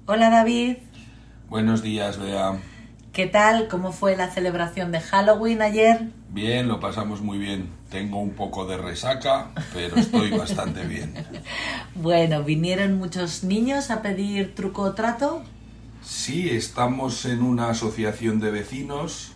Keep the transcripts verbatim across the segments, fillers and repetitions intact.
Hola David. Buenos días, Bea. ¿Qué tal? ¿Cómo fue la celebración de Halloween ayer? Bien, lo pasamos muy bien. Tengo un poco de resaca, pero estoy bastante bien. Bueno, ¿vinieron muchos niños a pedir truco o trato? Sí, estamos en una asociación de vecinos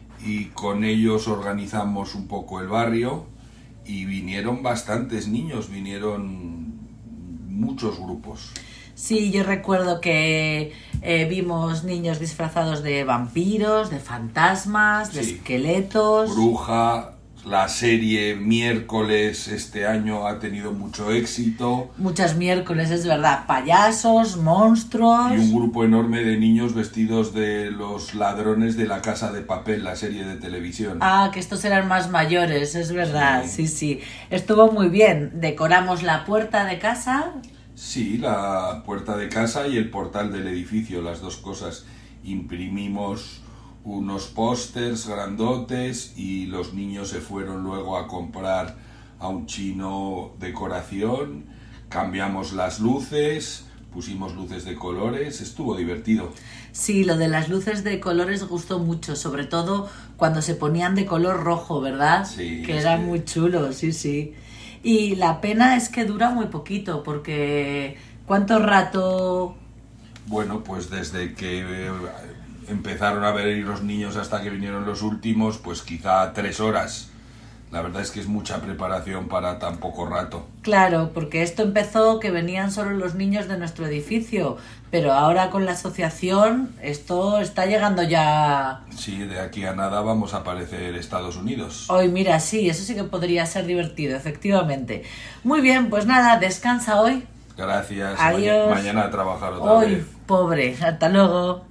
y con ellos organizamos un poco el barrio y vinieron bastantes niños, vinieron muchos grupos. Sí, yo recuerdo que eh, vimos niños disfrazados de vampiros, de fantasmas, de Sí. esqueletos. Bruja, la serie Miércoles este año ha tenido mucho éxito. Muchas miércoles, es verdad. Payasos, monstruos. Y un grupo enorme de niños vestidos de los ladrones de La Casa de Papel, la serie de televisión. Ah, que estos eran más mayores, es verdad. Sí, Sí. sí. Estuvo muy bien. Decoramos la puerta de casa. Sí, la puerta de casa y el portal del edificio, las dos cosas. Imprimimos unos pósters grandotes y los niños se fueron luego a comprar a un chino decoración, cambiamos las luces, pusimos luces de colores, estuvo divertido. Sí, lo de las luces de colores gustó mucho, sobre todo cuando se ponían de color rojo, ¿verdad? Sí, que es era que- muy chulo, sí, sí. Y la pena es que dura muy poquito, porque ¿cuánto rato? Bueno, pues desde que eh, empezaron a venir los niños hasta que vinieron los últimos, pues quizá tres horas. La verdad es que es mucha preparación para tan poco rato. Claro, porque esto empezó que venían solo los niños de nuestro edificio, pero ahora con la asociación esto está llegando ya. Sí, de aquí a nada vamos a aparecer Estados Unidos. Hoy, mira, sí, eso sí que podría ser divertido, efectivamente. Muy bien, pues nada, descansa hoy. Gracias. Adiós. Maña- mañana a trabajar otra Hoy, vez. pobre, hasta luego.